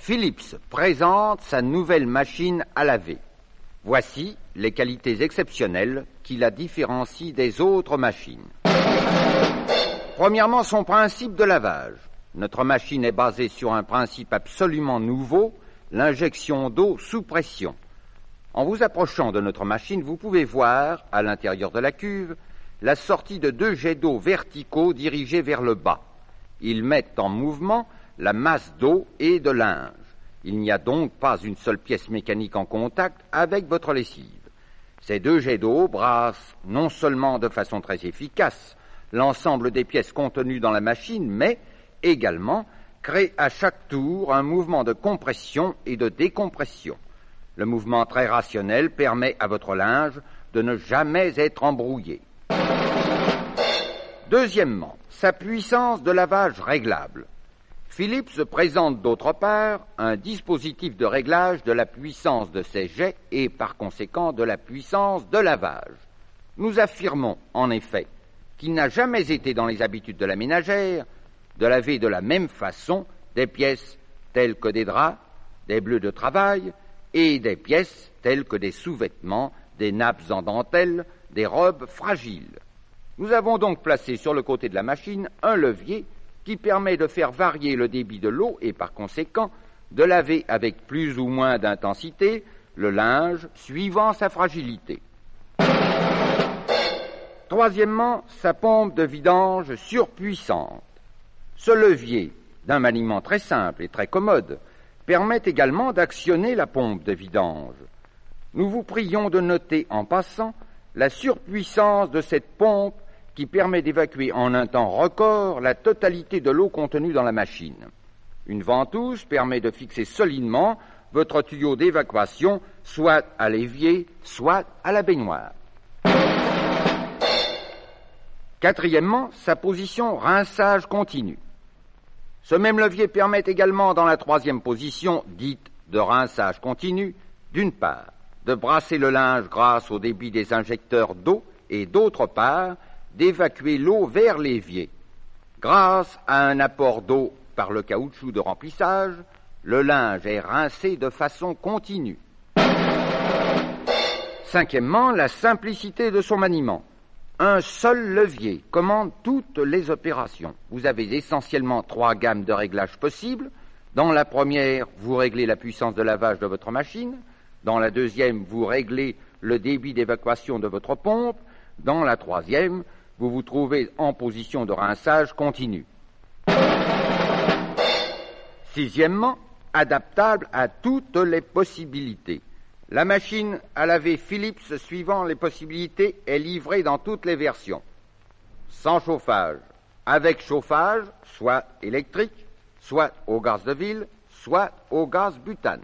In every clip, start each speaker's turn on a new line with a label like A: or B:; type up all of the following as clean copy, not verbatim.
A: Philips présente sa nouvelle machine à laver. Voici les qualités exceptionnelles qui la différencient des autres machines. Premièrement, son principe de lavage. Notre machine est basée sur un principe absolument nouveau, l'injection d'eau sous pression. En vous approchant de notre machine, vous pouvez voir, à l'intérieur de la cuve, la sortie de 2 jets d'eau verticaux dirigés vers le bas. Ils mettent en mouvement la masse d'eau et de linge. Il n'y a donc pas une seule pièce mécanique en contact avec votre lessive. Ces 2 jets d'eau brassent non seulement de façon très efficace l'ensemble des pièces contenues dans la machine, mais également créent à chaque tour un mouvement de compression et de décompression. Le mouvement très rationnel permet à votre linge de ne jamais être embrouillé. Deuxièmement, sa puissance de lavage réglable. Philips présente d'autre part un dispositif de réglage de la puissance de ses jets et par conséquent de la puissance de lavage. Nous affirmons en effet qu'il n'a jamais été dans les habitudes de la ménagère de laver de la même façon des pièces telles que des draps, des bleus de travail et des pièces telles que des sous-vêtements, des nappes en dentelle, des robes fragiles. Nous avons donc placé sur le côté de la machine un levier qui permet de faire varier le débit de l'eau et par conséquent de laver avec plus ou moins d'intensité le linge suivant sa fragilité. Troisièmement, sa pompe de vidange surpuissante. Ce levier, d'un maniement très simple et très commode, permet également d'actionner la pompe de vidange. Nous vous prions de noter en passant la surpuissance de cette pompe qui permet d'évacuer en un temps record la totalité de l'eau contenue dans la machine. Une ventouse permet de fixer solidement votre tuyau d'évacuation soit à l'évier, soit à la baignoire. Quatrièmement, sa position rinçage continu. Ce même levier permet également dans la 3e position, dite de rinçage continu, d'une part, de brasser le linge grâce au débit des injecteurs d'eau et d'autre part, d'évacuer l'eau vers l'évier. Grâce à un apport d'eau par le caoutchouc de remplissage, le linge est rincé de façon continue. Cinquièmement, la simplicité de son maniement. Un seul levier commande toutes les opérations. Vous avez essentiellement 3 gammes de réglages possibles. Dans la première, vous réglez la puissance de lavage de votre machine. Dans la deuxième, vous réglez le débit d'évacuation de votre pompe. Dans la troisième, vous vous trouvez en position de rinçage continu. Sixièmement, adaptable à toutes les possibilités. La machine à laver Philips, suivant les possibilités, est livrée dans toutes les versions. Sans chauffage, avec chauffage, soit électrique, soit au gaz de ville, soit au gaz butane.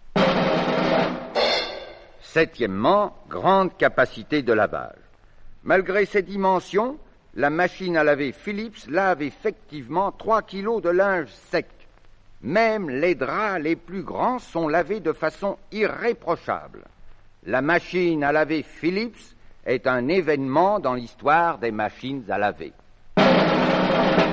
A: Septièmement, grande capacité de lavage. Malgré ses dimensions, la machine à laver Philips lave effectivement 3 kilos de linge sec. Même les draps les plus grands sont lavés de façon irréprochable. La machine à laver Philips est un événement dans l'histoire des machines à laver.